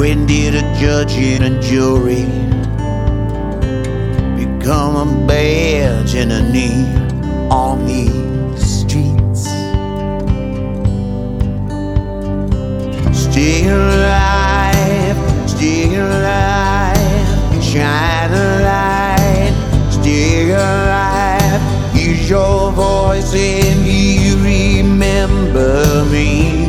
When did a judge and a jury become a badge and a name on these streets? Stay alive, shine a light, stay alive. Use your voice and you remember me.